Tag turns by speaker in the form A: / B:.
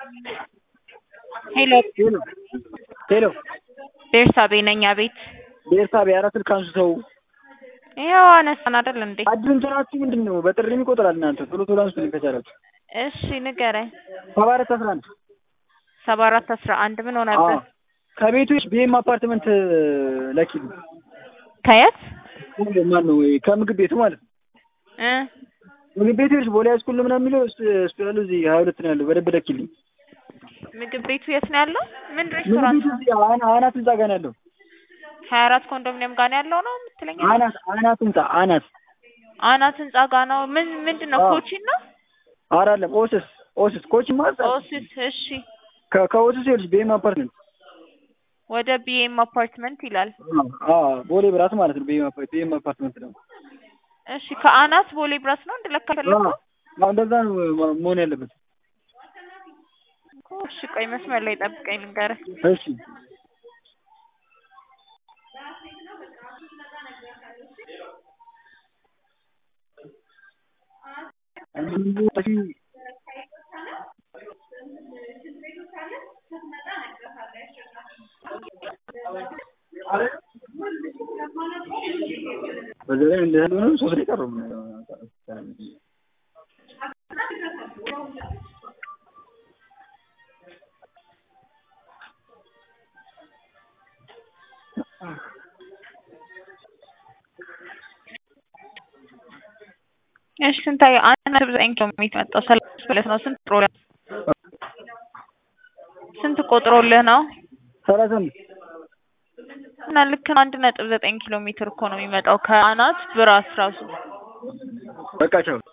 A: ሄሎ
B: ሄሎ
A: ቤርሳቤ ነኝ። አቤት።
B: ቤርሳቤ ኧረ ስልክ አንሱ ተው።
A: ይኸው አነሳን አይደል እንዴ?
B: አዲስ እንትናችሁ ምንድን ነው? በጥሪም ይቆጥራል እናንተ ቶሎ ቶሎ አንሱልኝ ከቻላችሁ።
A: እሺ ንገረኝ።
B: 7411
A: 7411 ምን ሆነብህ?
B: ከቤቶች ቢኤም አፓርትመንት ለኪሉ
A: ከየት?
B: ማን ነው? ከምግብ ቤቱ ማለት ነው። ምግብ ቤቱ ይልሽ ቦሌ ሃይስኩል ነው ምናምን የሚለው እሱ ያለው እዚህ 22 ነው ያለው። በደንብ ለኪልኝ።
A: ምግብ ቤቱ የት ነው ያለው? ምን ሬስቶራንት?
B: ምግብ ቤቱ አናት ህንጻ ጋር ነው ያለው።
A: 24 ኮንዶሚኒየም ጋር ነው ያለው ነው የምትለኝ?
B: አናት ህንጻ
A: አናት ህንጻ ጋር ነው። ምንድነው? ኮቺን ነው?
B: አይደለም ኦስስ ኮቺን ማለት
A: ኦስስ። እሺ
B: ከኦስስ ይልሽ ቢኤም አፓርትመንት
A: ወደ ቢኤም አፓርትመንት ይላል።
B: ቦሌ ብራስ ማለት ነው። ቢኤም አፓርትመንት ነው።
A: እሺ ከአናት ቦሌ ብራስ ነው እንደለካ ፈለከው?
B: እንደዛ ነው መሆን ያለበት።
A: እሺ ቆይ መስመር ላይ ጠብቀኝ ልንገርህ።
B: እሺ በዚህ እንደዚህ ነው። 3 ደቂቃ ነው።
A: እሺ ስንታየ 1.9 ኪሎ ሜትር መጣው 30 ብለህ ነው። ስንት ቆጥሮልህ ነው?
B: 30
A: እና ልክ 1.9 ኪሎ ሜትር እኮ ነው የሚመጣው ከአናት ብራስ ራሱ።
B: በቃ ቻው።